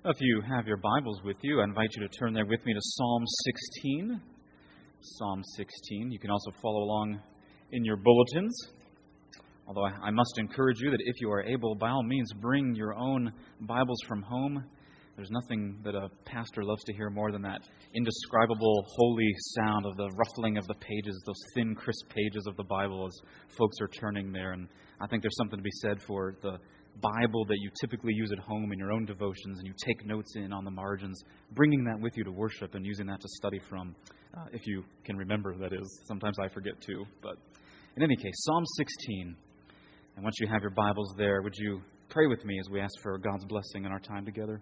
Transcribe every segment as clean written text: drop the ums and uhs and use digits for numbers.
If you have your Bibles with you, I invite you to turn there with me to Psalm 16. Psalm 16. You can also follow along in your bulletins. Although I must encourage you that if you are able, by all means, bring your own Bibles from home. There's nothing that a pastor loves to hear more than that indescribable, holy sound of the ruffling of the pages, those thin, crisp pages of the Bible as folks are turning there. And I think there's something to be said for the Bible that you typically use at home in your own devotions, and you take notes in on the margins, bringing that with you to worship and using that to study from, if you can remember, that is. Sometimes I forget too. But in any case, Psalm 16. And once you have your Bibles there, would you pray with me as we ask for God's blessing in our time together?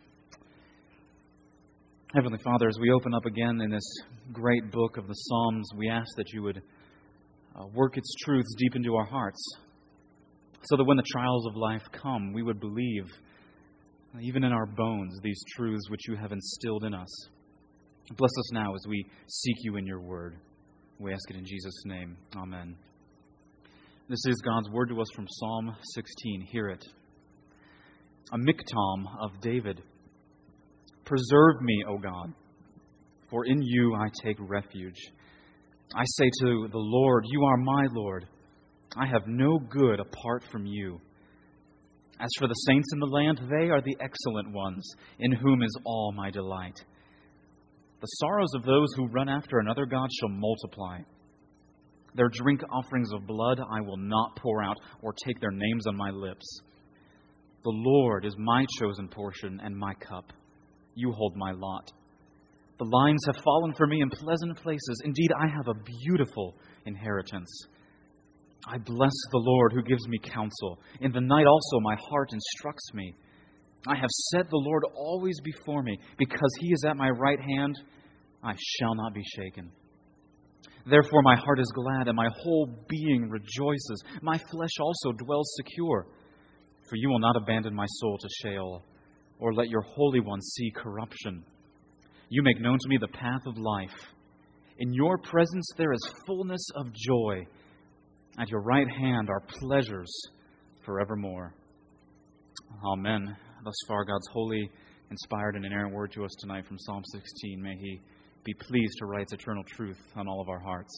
Heavenly Father, as we open up again in this great book of the Psalms, we ask that you would work its truths deep into our hearts, so that when the trials of life come, we would believe, even in our bones, these truths which you have instilled in us. Bless us now as we seek you in your word. We ask it in Jesus' name. Amen. This is God's word to us from Psalm 16. Hear it. A miktam of David. Preserve me, O God, for in you I take refuge. I say to the Lord, you are my Lord. I have no good apart from you. As for the saints in the land, they are the excellent ones, in whom is all my delight. The sorrows of those who run after another god shall multiply. Their drink offerings of blood I will not pour out, or take their names on my lips. The Lord is my chosen portion and my cup. You hold my lot. The lines have fallen for me in pleasant places. Indeed, I have a beautiful inheritance. I bless the Lord who gives me counsel. In the night also my heart instructs me. I have set the Lord always before me. Because he is at my right hand, I shall not be shaken. Therefore my heart is glad and my whole being rejoices. My flesh also dwells secure. For you will not abandon my soul to Sheol, or let your Holy One see corruption. You make known to me the path of life. In your presence there is fullness of joy. At your right hand are pleasures forevermore. Amen. Thus far, God's holy, inspired, and inerrant word to us tonight from Psalm 16. May He be pleased to write its eternal truth on all of our hearts.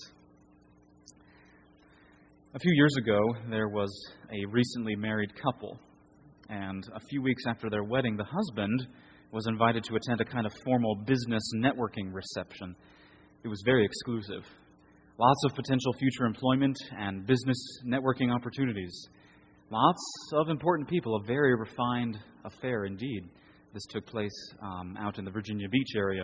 A few years ago, there was a recently married couple. And a few weeks after their wedding, the husband was invited to attend a kind of formal business networking reception. It was very exclusive. Lots of potential future employment and business networking opportunities. Lots of important people. A very refined affair indeed. This took place out in the Virginia Beach area.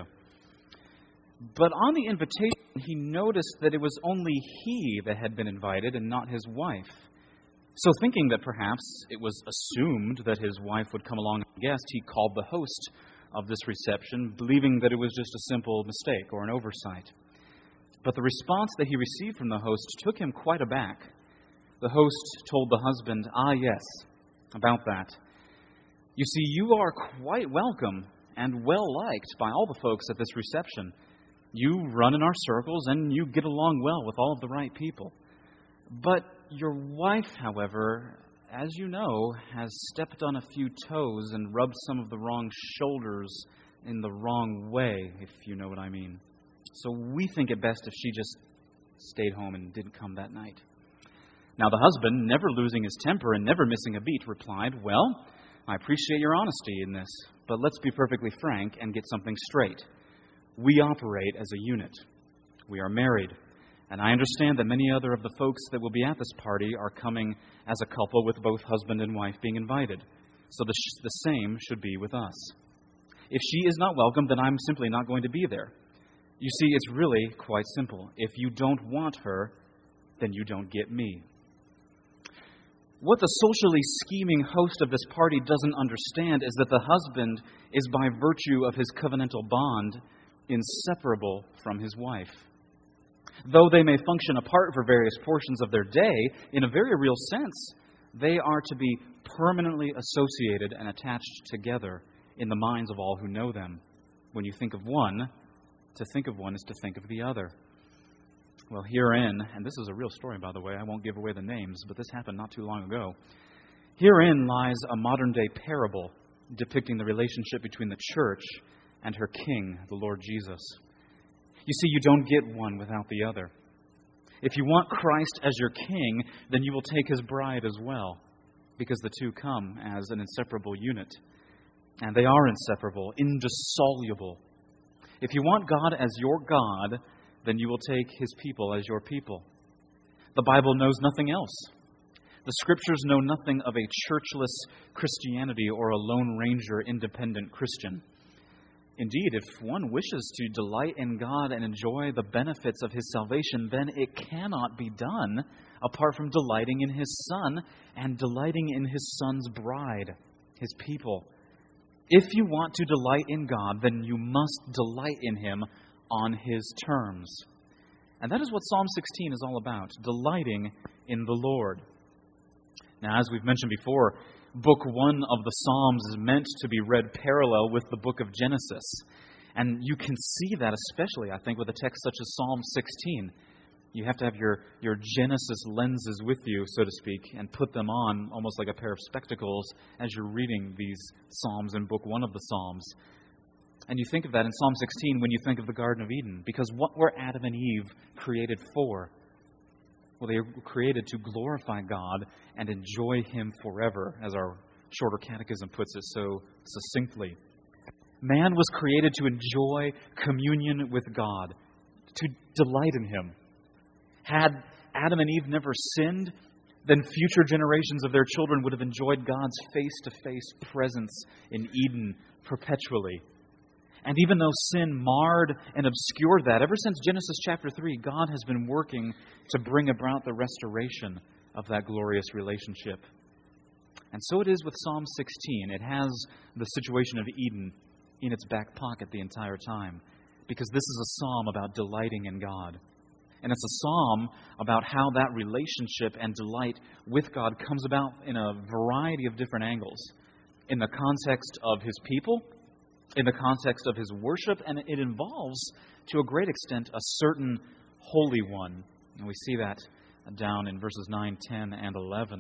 But on the invitation, he noticed that it was only he that had been invited and not his wife. So thinking that perhaps it was assumed that his wife would come along as a guest, he called the host of this reception, believing that it was just a simple mistake or an oversight. But the response that he received from the host took him quite aback. The host told the husband, yes, about that. You see, you are quite welcome and well-liked by all the folks at this reception. You run in our circles and you get along well with all of the right people. But your wife, however, as you know, has stepped on a few toes and rubbed some of the wrong shoulders in the wrong way, if you know what I mean. So we think it best if she just stayed home and didn't come that night. Now the husband, never losing his temper and never missing a beat, replied, well, I appreciate your honesty in this, but let's be perfectly frank and get something straight. We operate as a unit. We are married. And I understand that many other of the folks that will be at this party are coming as a couple with both husband and wife being invited. So the same should be with us. If she is not welcome, then I'm simply not going to be there. You see, it's really quite simple. If you don't want her, then you don't get me. What the socially scheming host of this party doesn't understand is that the husband is, by virtue of his covenantal bond, inseparable from his wife. Though they may function apart for various portions of their day, in a very real sense, they are to be permanently associated and attached together in the minds of all who know them. When you think of one, to think of one is to think of the other. Well, herein, and this is a real story, by the way, I won't give away the names, but this happened not too long ago. Herein lies a modern-day parable depicting the relationship between the church and her king, the Lord Jesus. You see, you don't get one without the other. If you want Christ as your king, then you will take his bride as well, because the two come as an inseparable unit. And they are inseparable, indissoluble. If you want God as your God, then you will take his people as your people. The Bible knows nothing else. The Scriptures know nothing of a churchless Christianity or a Lone Ranger independent Christian. Indeed, if one wishes to delight in God and enjoy the benefits of his salvation, then it cannot be done apart from delighting in his Son and delighting in his Son's bride, his people. If you want to delight in God, then you must delight in him on his terms. And that is what Psalm 16 is all about, delighting in the Lord. Now, as we've mentioned before, Book 1 of the Psalms is meant to be read parallel with the book of Genesis. And you can see that especially, I think, with a text such as Psalm 16. You have to have your Genesis lenses with you, so to speak, and put them on almost like a pair of spectacles as you're reading these Psalms in Book 1 of the Psalms. And you think of that in Psalm 16 when you think of the Garden of Eden. Because what were Adam and Eve created for? Well, they were created to glorify God and enjoy him forever, as our Shorter Catechism puts it so succinctly. Man was created to enjoy communion with God, to delight in him. Had Adam and Eve never sinned, then future generations of their children would have enjoyed God's face-to-face presence in Eden perpetually. And even though sin marred and obscured that, ever since Genesis chapter 3, God has been working to bring about the restoration of that glorious relationship. And so it is with Psalm 16. It has the situation of Eden in its back pocket the entire time, because this is a psalm about delighting in God. And it's a psalm about how that relationship and delight with God comes about in a variety of different angles. In the context of his people, in the context of his worship, and it involves, to a great extent, a certain Holy One. And we see that down in verses 9, 10, and 11.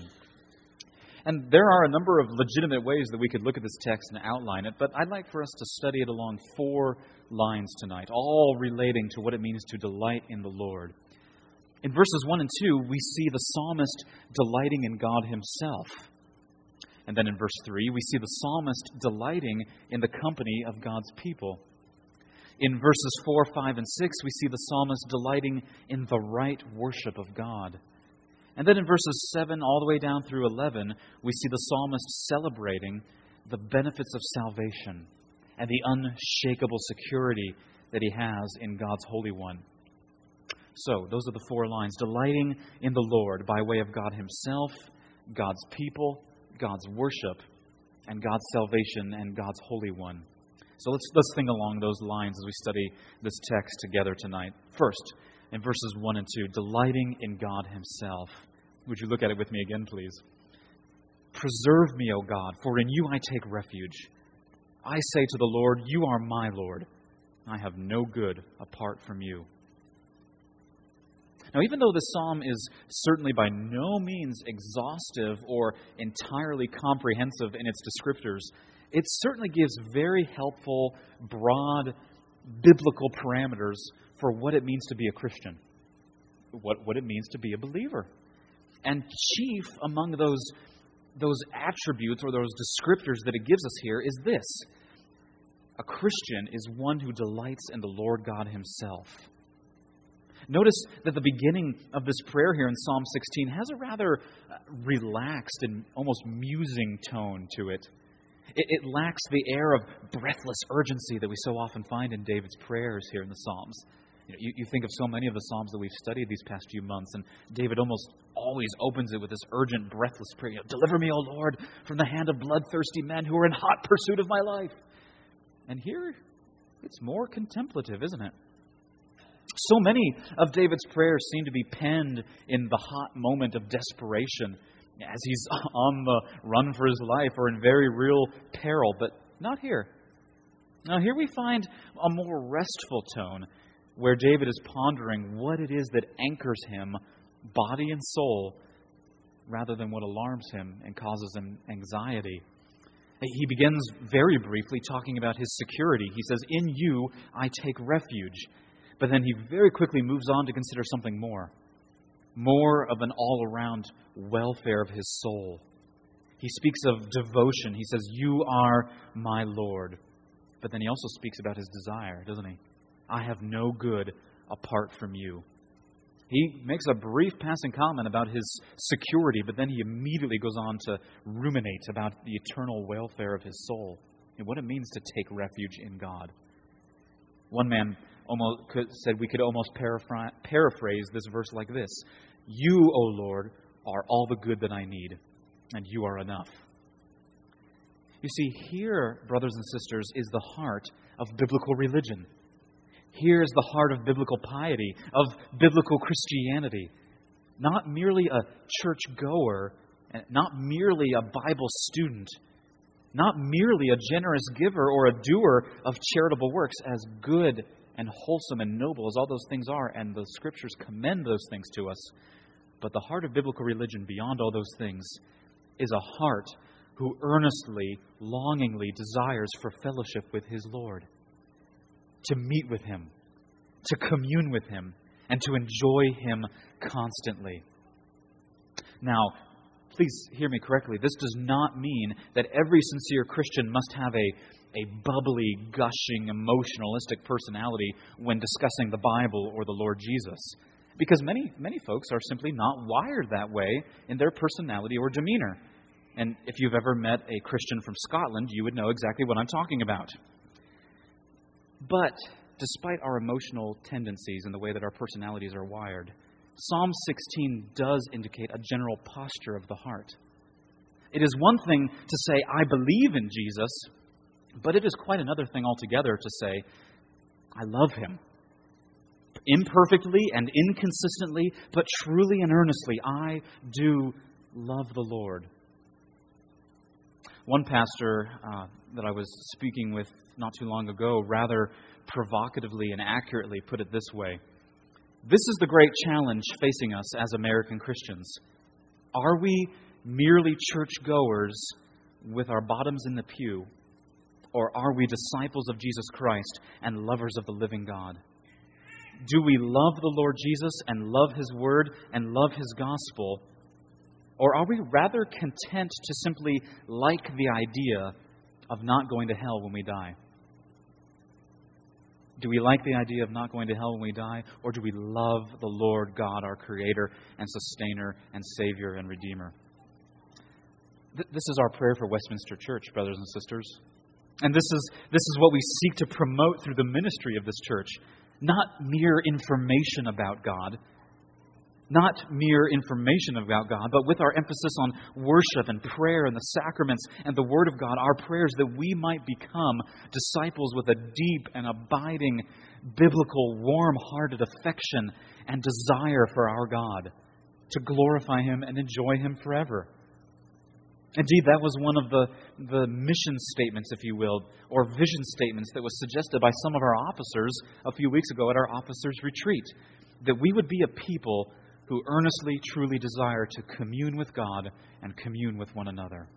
And there are a number of legitimate ways that we could look at this text and outline it, but I'd like for us to study it along 4 lines tonight, all relating to what it means to delight in the Lord. In verses 1 and 2, we see the psalmist delighting in God himself. And then in verse 3, we see the psalmist delighting in the company of God's people. In verses 4, 5, and 6, we see the psalmist delighting in the right worship of God. And then in verses 7 all the way down through 11, we see the psalmist celebrating the benefits of salvation and the unshakable security that he has in God's Holy One. So, those are the 4 lines. Delighting in the Lord by way of God himself, God's people, God's worship, and God's salvation and God's Holy One. So let's think along those lines as we study this text together tonight. First, in verses 1 and 2, delighting in God himself. Would you look at it with me again, please? Preserve me, O God, for in you I take refuge. I say to the Lord, you are my Lord. I have no good apart from you. Now, even though this psalm is certainly by no means exhaustive or entirely comprehensive in its descriptors, it certainly gives very helpful, broad, biblical parameters for what it means to be a Christian, what it means to be a believer. And chief among those attributes or those descriptors that it gives us here is this: a Christian is one who delights in the Lord God himself. Notice that the beginning of this prayer here in Psalm 16 has a rather relaxed and almost musing tone to it. It lacks the air of breathless urgency that we so often find in David's prayers here in the Psalms. You think of so many of the Psalms that we've studied these past few months, and David almost always opens it with this urgent, breathless prayer. Deliver me, O Lord, from the hand of bloodthirsty men who are in hot pursuit of my life. And here, it's more contemplative, isn't it? So many of David's prayers seem to be penned in the hot moment of desperation, as he's on the run for his life or in very real peril, but not here. Now, here we find a more restful tone, where David is pondering what it is that anchors him, body and soul, rather than what alarms him and causes him anxiety. He begins very briefly talking about his security. He says, "In you I take refuge." But then he very quickly moves on to consider something more of an all-around welfare of his soul. He speaks of devotion. He says, "You are my Lord." But then he also speaks about his desire, doesn't he? "I have no good apart from you." He makes a brief passing comment about his security, but then he immediately goes on to ruminate about the eternal welfare of his soul and what it means to take refuge in God. One man said we could almost paraphrase this verse like this: "You, O Lord, are all the good that I need, and you are enough." You see, here, brothers and sisters, is the heart of biblical religion. Here is the heart of biblical piety, of biblical Christianity. Not merely a church-goer, not merely a Bible student, not merely a generous giver or a doer of charitable works, as good and wholesome and noble as all those things are, and the Scriptures commend those things to us. But the heart of biblical religion, beyond all those things, is a heart who earnestly, longingly desires for fellowship with his Lord, to meet with Him, to commune with Him, and to enjoy Him constantly. Now, please hear me correctly. This does not mean that every sincere Christian must have a bubbly, gushing, emotionalistic personality when discussing the Bible or the Lord Jesus. Because many folks are simply not wired that way in their personality or demeanor. And if you've ever met a Christian from Scotland, you would know exactly what I'm talking about. But despite our emotional tendencies and the way that our personalities are wired, Psalm 16 does indicate a general posture of the heart. It is one thing to say, "I believe in Jesus," but it is quite another thing altogether to say, "I love Him." Imperfectly and inconsistently, but truly and earnestly, I do love the Lord. One pastor that I was speaking with not too long ago rather provocatively and accurately put it this way: this is the great challenge facing us as American Christians. Are we merely churchgoers with our bottoms in the pew, or are we disciples of Jesus Christ and lovers of the living God? Do we love the Lord Jesus and love His Word and love His gospel? Or are we rather content to simply like the idea of not going to hell when we die? Do we like the idea of not going to hell when we die? Or do we love the Lord God, our Creator and Sustainer and Savior and Redeemer? This is our prayer for Westminster Church, brothers and sisters. And this is what we seek to promote through the ministry of this church. Not mere information about God, but with our emphasis on worship and prayer and the sacraments and the Word of God, our prayers that we might become disciples with a deep and abiding, biblical, warm-hearted affection and desire for our God, to glorify Him and enjoy Him forever. Indeed, that was one of the mission statements, if you will, or vision statements that was suggested by some of our officers a few weeks ago at our officers' retreat, that we would be a people who earnestly, truly desire to commune with God and commune with one another.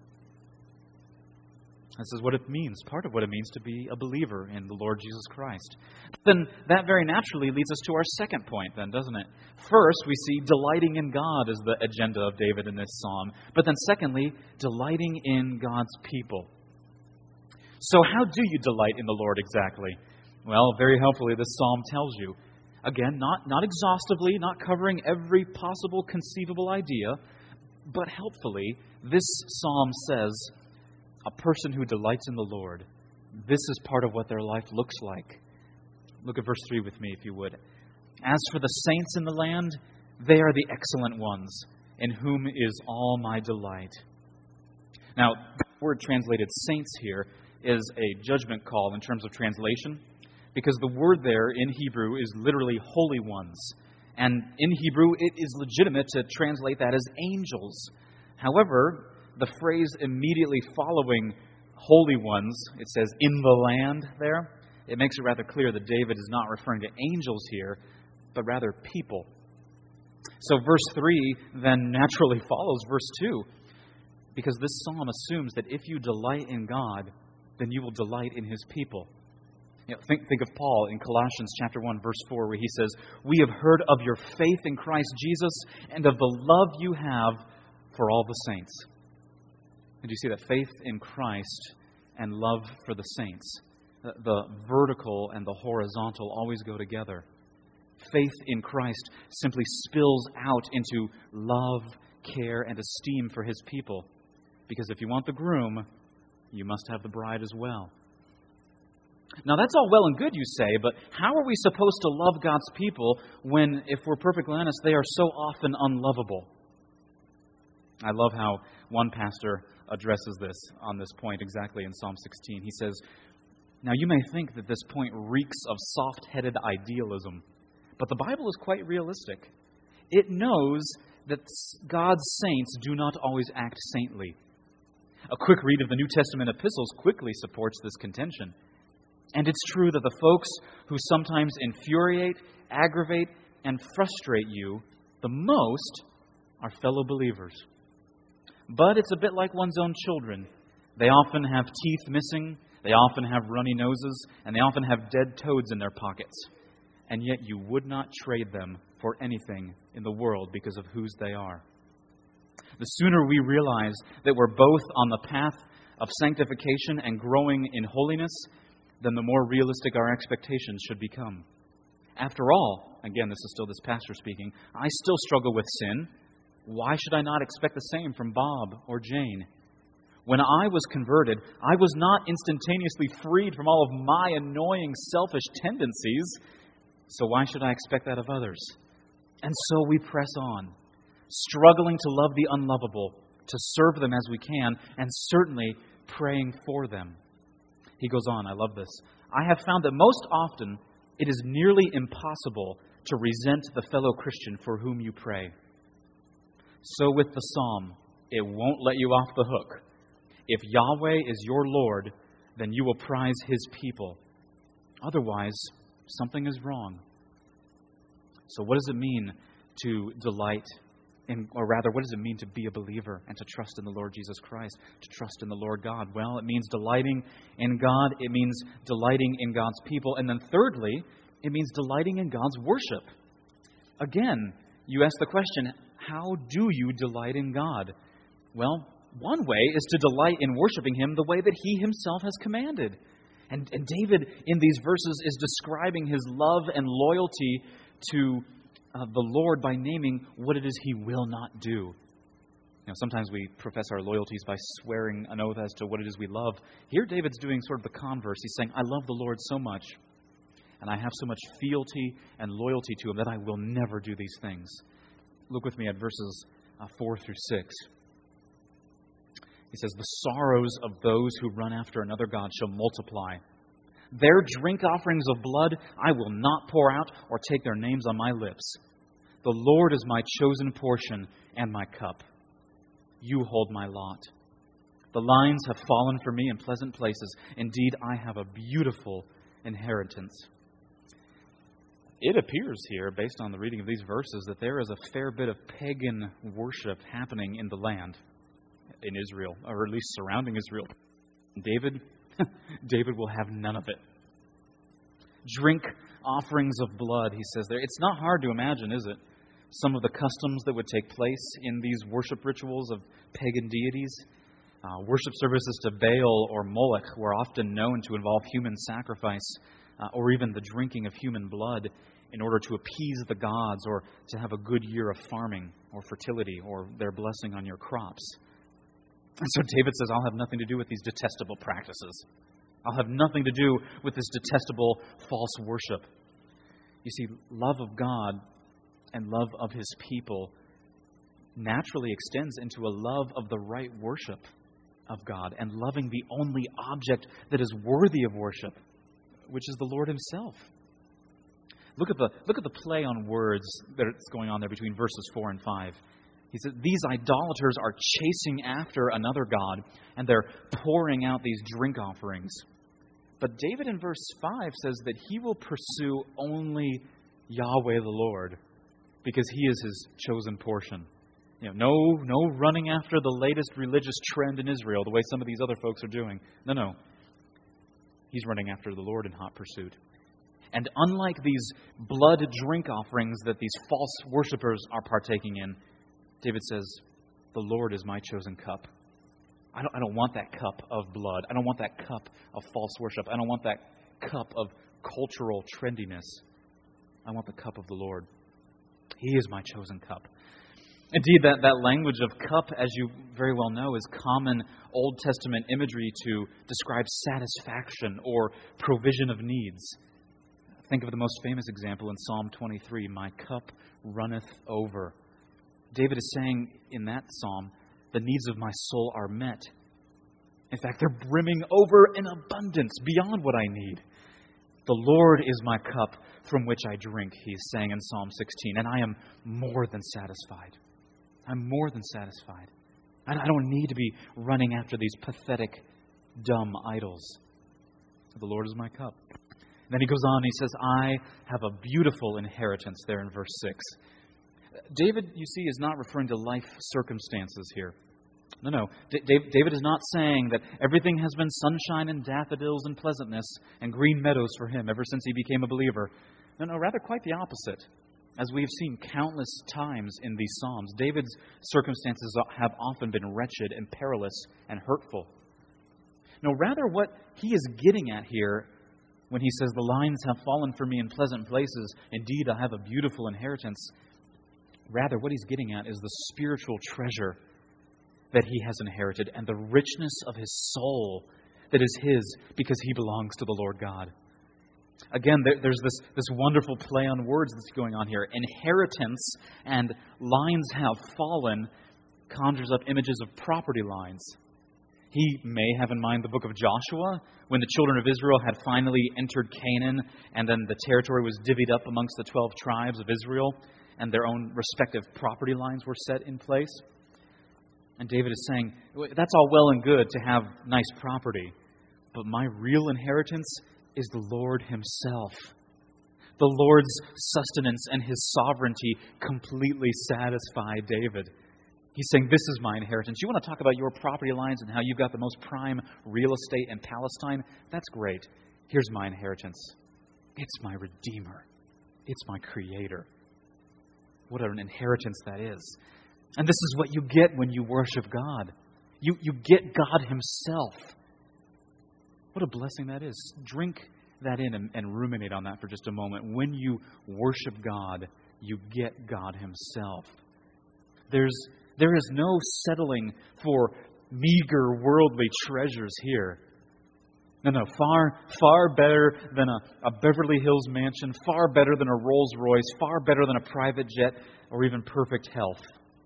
This is what it means, part of what it means to be a believer in the Lord Jesus Christ. Then that very naturally leads us to our second point then, doesn't it? First, we see delighting in God as the agenda of David in this psalm. But then secondly, delighting in God's people. So how do you delight in the Lord exactly? Well, very helpfully, this psalm tells you. Again, not exhaustively, not covering every possible conceivable idea, but helpfully, this psalm says, a person who delights in the Lord, this is part of what their life looks like. Look at verse 3 with me, if you would. As for the saints in the land, they are the excellent ones, in whom is all my delight. Now, the word translated saints here is a judgment call in terms of translation, because the word there in Hebrew is literally holy ones. And in Hebrew, it is legitimate to translate that as angels. However, the phrase immediately following holy ones, it says in the land there, it makes it rather clear that David is not referring to angels here, but rather people. So verse 3 then naturally follows verse 2. Because this psalm assumes that if you delight in God, then you will delight in His people. Think of Paul in Colossians chapter 1, verse 4, where he says, "We have heard of your faith in Christ Jesus and of the love you have for all the saints." And you see that faith in Christ and love for the saints, the vertical and the horizontal always go together. Faith in Christ simply spills out into love, care, and esteem for His people. Because if you want the groom, you must have the bride as well. Now, that's all well and good, you say, but how are we supposed to love God's people when, if we're perfectly honest, they are so often unlovable? I love how one pastor addresses this on this point exactly in Psalm 16. He says, "Now you may think that this point reeks of soft-headed idealism, but the Bible is quite realistic. It knows that God's saints do not always act saintly." A quick read of the New Testament epistles quickly supports this contention. And it's true that the folks who sometimes infuriate, aggravate, and frustrate you the most are fellow believers. But it's a bit like one's own children. They often have teeth missing, they often have runny noses, and they often have dead toads in their pockets. And yet you would not trade them for anything in the world because of whose they are. The sooner we realize that we're both on the path of sanctification and growing in holiness, then the more realistic our expectations should become. After all, again, this is still this pastor speaking, I still struggle with sin. Why should I not expect the same from Bob or Jane? When I was converted, I was not instantaneously freed from all of my annoying, selfish tendencies. So why should I expect that of others? And so we press on, struggling to love the unlovable, to serve them as we can, and certainly praying for them. He goes on, I love this. "I have found that most often it is nearly impossible to resent the fellow Christian for whom you pray." So with the psalm, it won't let you off the hook. If Yahweh is your Lord, then you will prize His people. Otherwise, something is wrong. So what does it mean to delight or rather, what does it mean to be a believer and to trust in the Lord Jesus Christ, to trust in the Lord God? Well, it means delighting in God. It means delighting in God's people. And then thirdly, it means delighting in God's worship. Again, you ask the question, how do you delight in God? Well, one way is to delight in worshiping Him the way that He Himself has commanded. And David, in these verses, is describing his love and loyalty to the Lord by naming what it is He will not do. Sometimes we profess our loyalties by swearing an oath as to what it is we love. Here David's doing sort of the converse. He's saying, I love the Lord so much, and I have so much fealty and loyalty to Him that I will never do these things. Look with me at verses 4 through 6. He says, "The sorrows of those who run after another god shall multiply. Their drink offerings of blood I will not pour out or take their names on my lips. The Lord is my chosen portion and my cup. You hold my lot. The lines have fallen for me in pleasant places. Indeed, I have a beautiful inheritance." It appears here, based on the reading of these verses, that there is a fair bit of pagan worship happening in the land, in Israel, or at least surrounding Israel. David will have none of it. Drink offerings of blood, he says there. It's not hard to imagine, is it? Some of the customs that would take place in these worship rituals of pagan deities. Worship services to Baal or Moloch were often known to involve human sacrifice or even the drinking of human blood in order to appease the gods or to have a good year of farming or fertility or their blessing on your crops. And so David says, I'll have nothing to do with these detestable practices. I'll have nothing to do with this detestable false worship. You see, love of God and love of His people naturally extends into a love of the right worship of God and loving the only object that is worthy of worship, which is the Lord Himself. Look at the play on words that's going on there between verses 4 and 5. He said, these idolaters are chasing after another god, and they're pouring out these drink offerings. But David in verse 5 says that he will pursue only Yahweh the Lord, because He is his chosen portion. No running after the latest religious trend in Israel, the way some of these other folks are doing. No. He's running after the Lord in hot pursuit. And unlike these blood drink offerings that these false worshipers are partaking in, David says, the Lord is my chosen cup. I don't want that cup of blood. I don't want that cup of false worship. I don't want that cup of cultural trendiness. I want the cup of the Lord. He is my chosen cup. Indeed, that language of cup, as you very well know, is common Old Testament imagery to describe satisfaction or provision of needs. Think of the most famous example in Psalm 23, my cup runneth over. David is saying in that psalm, the needs of my soul are met. In fact, they're brimming over in abundance beyond what I need. The Lord is my cup from which I drink, he's saying in Psalm 16, and I am more than satisfied. I'm more than satisfied. I don't need to be running after these pathetic, dumb idols. The Lord is my cup. And then he goes on, he says, I have a beautiful inheritance there in verse 6. David, you see, is not referring to life circumstances here. No. David is not saying that everything has been sunshine and daffodils and pleasantness and green meadows for him ever since he became a believer. No, rather quite the opposite. As we've seen countless times in these Psalms, David's circumstances have often been wretched and perilous and hurtful. No, rather what he is getting at here when he says, the lines have fallen for me in pleasant places, indeed I have a beautiful inheritance. Rather, what he's getting at is the spiritual treasure that he has inherited and the richness of his soul that is his because he belongs to the Lord God. Again, there's this wonderful play on words that's going on here. Inheritance and lines have fallen conjures up images of property lines. He may have in mind the book of Joshua, when the children of Israel had finally entered Canaan, and then the territory was divvied up amongst the 12 tribes of Israel, and their own respective property lines were set in place. And David is saying, that's all well and good to have nice property, but my real inheritance is the Lord himself. The Lord's sustenance and his sovereignty completely satisfy David. He's saying, this is my inheritance. You want to talk about your property lines and how you've got the most prime real estate in Palestine? That's great. Here's my inheritance. It's my Redeemer. It's my Creator. What an inheritance that is. And this is what you get when you worship God. You get God himself. What a blessing that is. Drink that in and ruminate on that for just a moment. When you worship God, you get God himself. There is no settling for meager worldly treasures here. No. Far better than a Beverly Hills mansion, far better than a Rolls Royce, far better than a private jet, or even perfect health.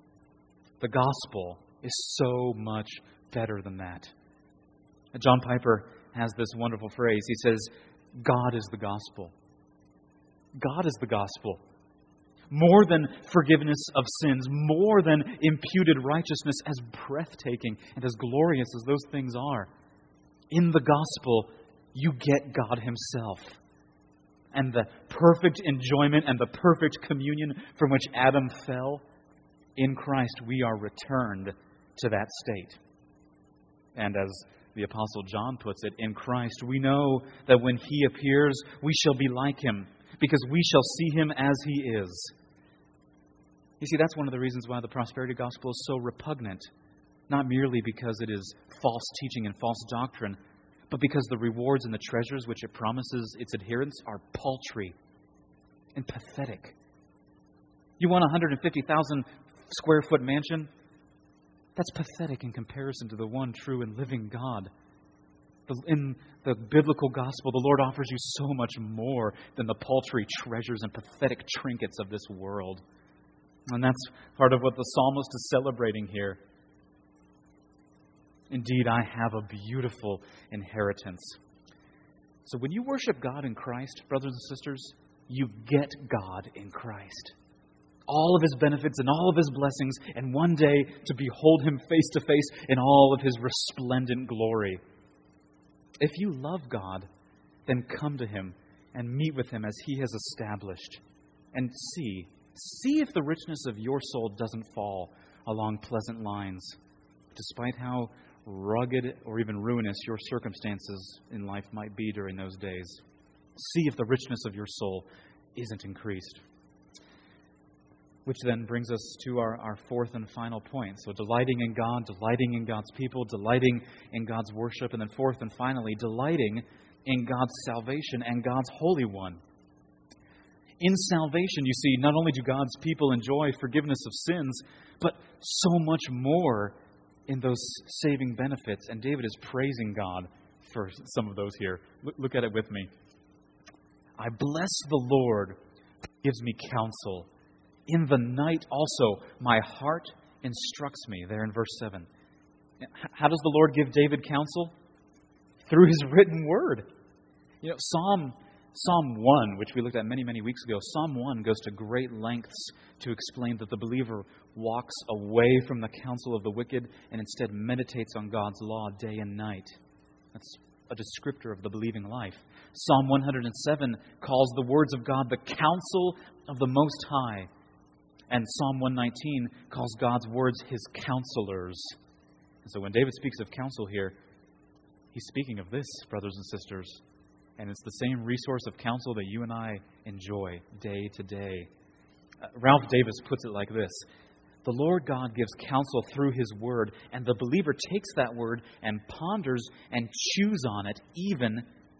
The gospel is so much better than that. John Piper has this wonderful phrase. He says, God is the gospel. God is the gospel. More than forgiveness of sins, more than imputed righteousness, as breathtaking and as glorious as those things are. In the gospel, you get God himself. And the perfect enjoyment and the perfect communion from which Adam fell, in Christ we are returned to that state. And as the Apostle John puts it, in Christ we know that when he appears, we shall be like him, because we shall see him as he is. You see, that's one of the reasons why the prosperity gospel is so repugnant. Not merely because it is false teaching and false doctrine, but because the rewards and the treasures which it promises its adherents are paltry and pathetic. You want a 150,000 square foot mansion? That's pathetic in comparison to the one true and living God. In the biblical gospel, the Lord offers you so much more than the paltry treasures and pathetic trinkets of this world. And that's part of what the psalmist is celebrating here. Indeed, I have a beautiful inheritance. So when you worship God in Christ, brothers and sisters, you get God in Christ. All of his benefits and all of his blessings, and one day to behold him face to face in all of his resplendent glory. If you love God, then come to him and meet with him as he has established. And see if the richness of your soul doesn't fall along pleasant lines, despite how rugged or even ruinous your circumstances in life might be during those days. See if the richness of your soul isn't increased. Which then brings us to our fourth and final point. So delighting in God, delighting in God's people, delighting in God's worship, and then fourth and finally, delighting in God's salvation and God's Holy One. In salvation, you see, not only do God's people enjoy forgiveness of sins, but so much more in those saving benefits. And David is praising God for some of those here. Look at it with me. I bless the Lord who gives me counsel. In the night also my heart instructs me. There in verse 7. How does the Lord give David counsel? Through His written word. You know, Psalm 1, which we looked at many, many weeks ago, Psalm 1 goes to great lengths to explain that the believer walks away from the counsel of the wicked and instead meditates on God's law day and night. That's a descriptor of the believing life. Psalm 107 calls the words of God the counsel of the Most High. And Psalm 119 calls God's words His counselors. And so when David speaks of counsel here, he's speaking of this, brothers and sisters. And it's the same resource of counsel that you and I enjoy day to day. Ralph Davis puts it like this. The Lord God gives counsel through His word, and the believer takes that word and ponders and chews on it even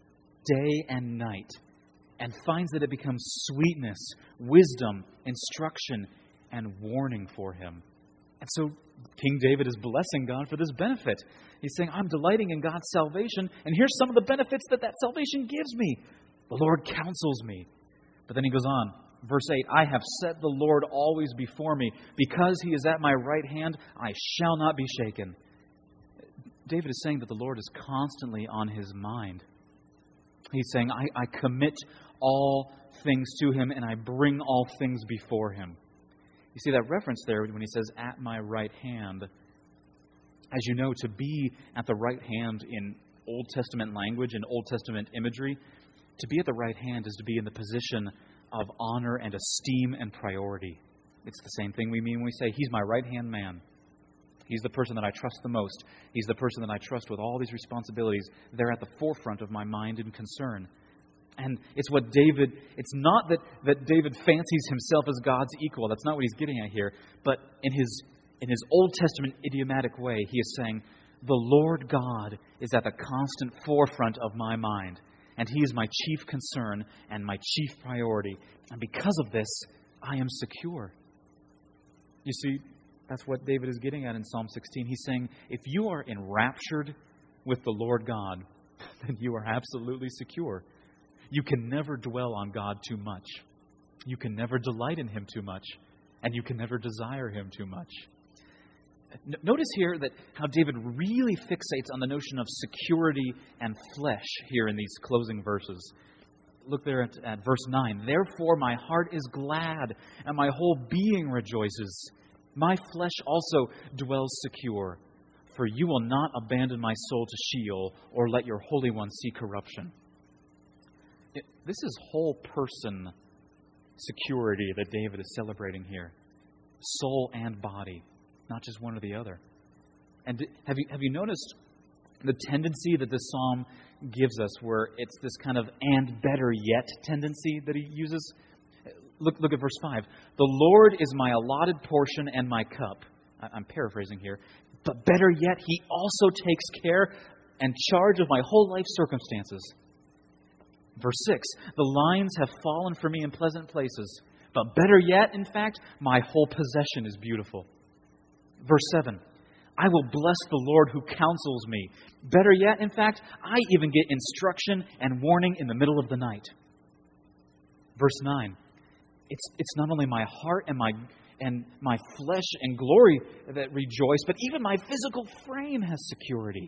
day and night, and finds that it becomes sweetness, wisdom, instruction, and warning for him. And so King David is blessing God for this benefit. He's saying, I'm delighting in God's salvation, and here's some of the benefits that salvation gives me. The Lord counsels me. But then he goes on, verse 8, I have set the Lord always before me. Because He is at my right hand, I shall not be shaken. David is saying that the Lord is constantly on his mind. He's saying, I commit all things to Him, and I bring all things before Him. You see that reference there when he says, at my right hand. As you know, to be at the right hand in Old Testament language and Old Testament imagery, to be at the right hand is to be in the position of honor and esteem and priority. It's the same thing we mean when we say, He's my right-hand man. He's the person that I trust the most. He's the person that I trust with all these responsibilities. They're at the forefront of my mind and concern. And it's not that David fancies himself as God's equal. That's not what he's getting at here. But in his Old Testament idiomatic way, he is saying, the Lord God is at the constant forefront of my mind. And He is my chief concern and my chief priority. And because of this, I am secure. You see, that's what David is getting at in Psalm 16. He's saying, if you are enraptured with the Lord God, then you are absolutely secure. You can never dwell on God too much. You can never delight in Him too much. And you can never desire Him too much. Notice here that how David really fixates on the notion of security and flesh here in these closing verses. Look there at verse 9. Therefore my heart is glad, and my whole being rejoices. My flesh also dwells secure, for you will not abandon my soul to Sheol, or let your Holy One see corruption. This is whole person security that David is celebrating here. Soul and body. Not just one or the other. And have you noticed the tendency that this psalm gives us, where it's this kind of and better yet tendency that he uses? Look at verse 5. The Lord is my allotted portion and my cup. I'm paraphrasing here. But better yet, He also takes care and charge of my whole life circumstances. Verse 6. The lines have fallen for me in pleasant places. But better yet, in fact, my whole possession is beautiful. Verse 7, I will bless the Lord who counsels me. Better yet, in fact, I even get instruction and warning in the middle of the night. Verse 9, it's not only my heart and my flesh and glory that rejoice, but even my physical frame has security.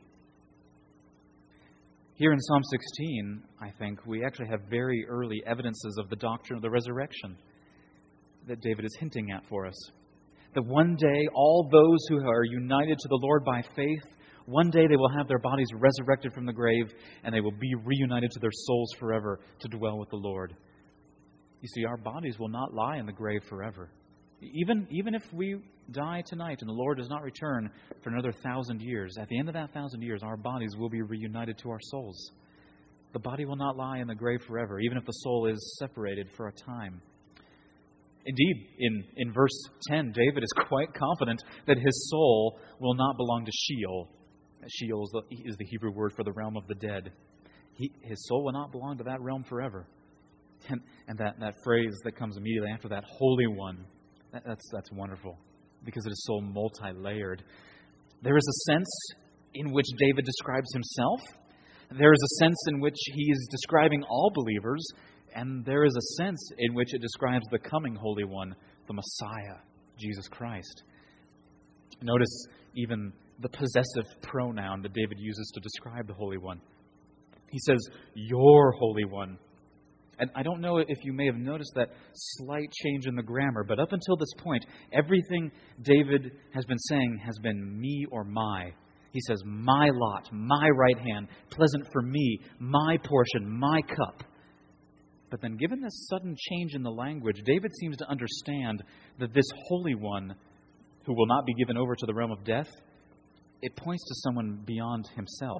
Here in Psalm 16, I think, we actually have very early evidences of the doctrine of the resurrection that David is hinting at for us. That one day, all those who are united to the Lord by faith, one day they will have their bodies resurrected from the grave, and they will be reunited to their souls forever to dwell with the Lord. You see, our bodies will not lie in the grave forever. Even if we die tonight and the Lord does not return for another 1,000 years, at the end of that 1,000 years, our bodies will be reunited to our souls. The body will not lie in the grave forever, even if the soul is separated for a time. Indeed, in verse 10, David is quite confident that his soul will not belong to Sheol. Sheol is the Hebrew word for the realm of the dead. His soul will not belong to that realm forever. And that phrase that comes immediately after that, Holy One, that's wonderful because it is so multi-layered. There is a sense in which David describes himself. There is a sense in which he is describing all believers. And there is a sense in which it describes the coming Holy One, the Messiah, Jesus Christ. Notice even the possessive pronoun that David uses to describe the Holy One. He says, your Holy One. And I don't know if you may have noticed that slight change in the grammar, but up until this point, everything David has been saying has been me or my. He says, my lot, my right hand, pleasant for me, my portion, my cup. But then given this sudden change in the language, David seems to understand that this Holy One, who will not be given over to the realm of death, it points to someone beyond himself.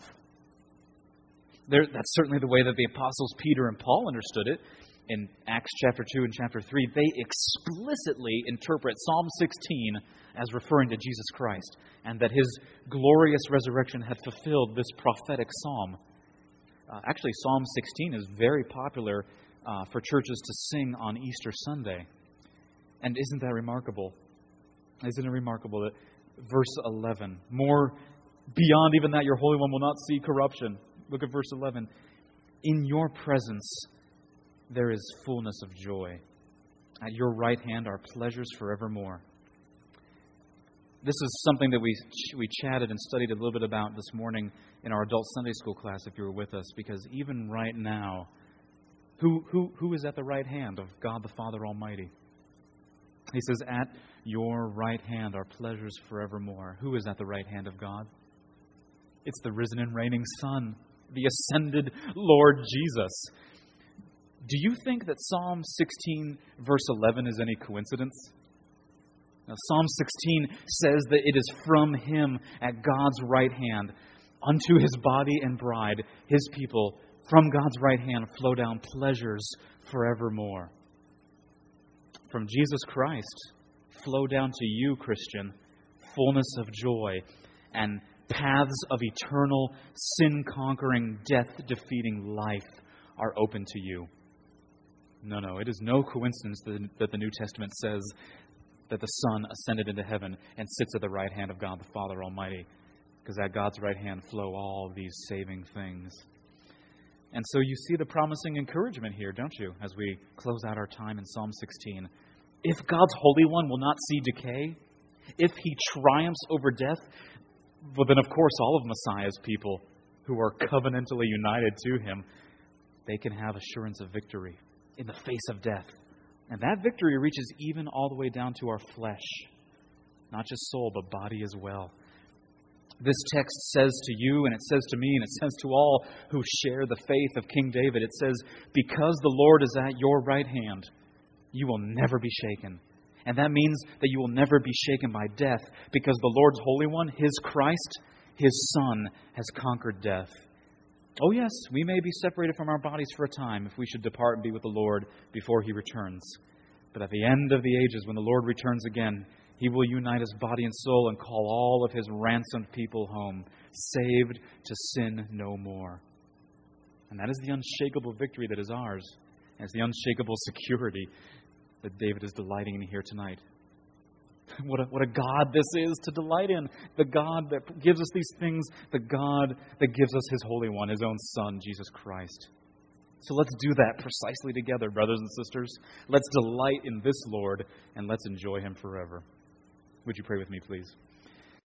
That's certainly the way that the apostles Peter and Paul understood it. In Acts chapter 2 and chapter 3, they explicitly interpret Psalm 16 as referring to Jesus Christ, and that his glorious resurrection had fulfilled this prophetic psalm. Actually, Psalm 16 is very popular for churches to sing on Easter Sunday. And isn't that remarkable? Isn't it remarkable that verse 11, more beyond even that, your Holy One will not see corruption. Look at verse 11. In your presence there is fullness of joy. At your right hand are pleasures forevermore. This is something that we chatted and studied a little bit about this morning in our adult Sunday school class, if you were with us, because even right now, who is at the right hand of God the Father Almighty? He says, at your right hand are pleasures forevermore. Who is at the right hand of God? It's the risen and reigning Son, the ascended Lord Jesus. Do you think that Psalm 16, verse 11 is any coincidence? Now, Psalm 16 says that it is from Him at God's right hand, unto His body and bride, His people, from God's right hand flow down pleasures forevermore. From Jesus Christ flow down to you, Christian, fullness of joy and paths of eternal, sin-conquering, death-defeating life are open to you. No, it is no coincidence that the New Testament says that the Son ascended into heaven and sits at the right hand of God the Father Almighty, because at God's right hand flow all these saving things. And so you see the promising encouragement here, don't you, as we close out our time in Psalm 16. If God's Holy One will not see decay, if He triumphs over death, well, then of course all of Messiah's people who are covenantally united to Him, they can have assurance of victory in the face of death. And that victory reaches even all the way down to our flesh. Not just soul, but body as well. This text says to you, and it says to me, and it says to all who share the faith of King David, it says, because the Lord is at your right hand, you will never be shaken. And that means that you will never be shaken by death, because the Lord's Holy One, His Christ, His Son, has conquered death. Oh yes, we may be separated from our bodies for a time if we should depart and be with the Lord before He returns. But at the end of the ages, when the Lord returns again, He will unite His body and soul and call all of His ransomed people home, saved to sin no more. And that is the unshakable victory that is ours. And it's the unshakable security that David is delighting in here tonight. What a God this is to delight in. The God that gives us these things. The God that gives us His Holy One, His own Son, Jesus Christ. So let's do that precisely together, brothers and sisters. Let's delight in this Lord and let's enjoy Him forever. Would you pray with me, please?